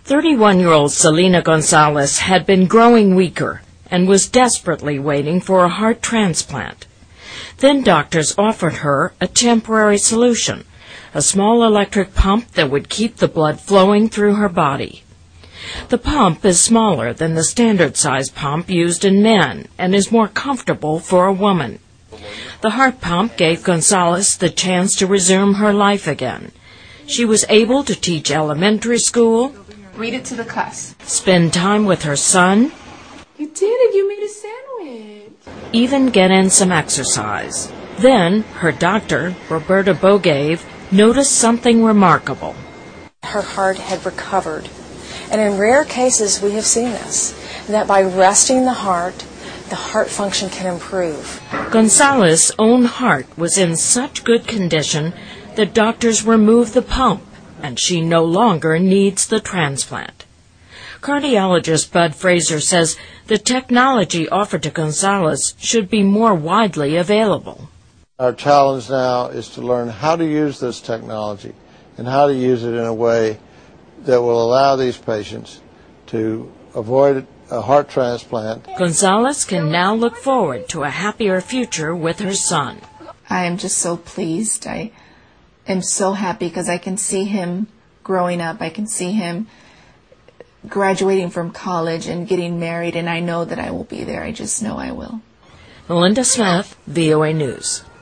31-year-old Selena Gonzalez had been growing weaker and was desperately waiting for a heart transplant. Then doctors offered her a temporary solution, a small electric pump that would keep the blood flowing through her body. The pump is smaller than the standard-size pump used in men and is more comfortable for a woman. The heart pump gave Gonzalez the chance to resume her life again. She was able to teach elementary school, read it to the class, spend time with her son. You did it, you made a sandwich. Even get in some exercise. Then her doctor, Roberta Bogave, noticed something remarkable. Her heart had recovered. And in rare cases we have seen this, that by resting the heart function can improve. Gonzalez's own heart was in such good condition that doctors removed the pump, and she no longer needs the transplant. Cardiologist Bud Fraser says the technology offered to Gonzalez should be more widely available. Our challenge now is to learn how to use this technology and how to use it in a way that will allow these patients to avoid a heart transplant. Gonzalez can now look forward to a happier future with her son. I am just so pleased. I am so happy because I can see him growing up. I can see him graduating from college and getting married, and I know that I will be there. I just know I will. Melinda Smith, VOA News.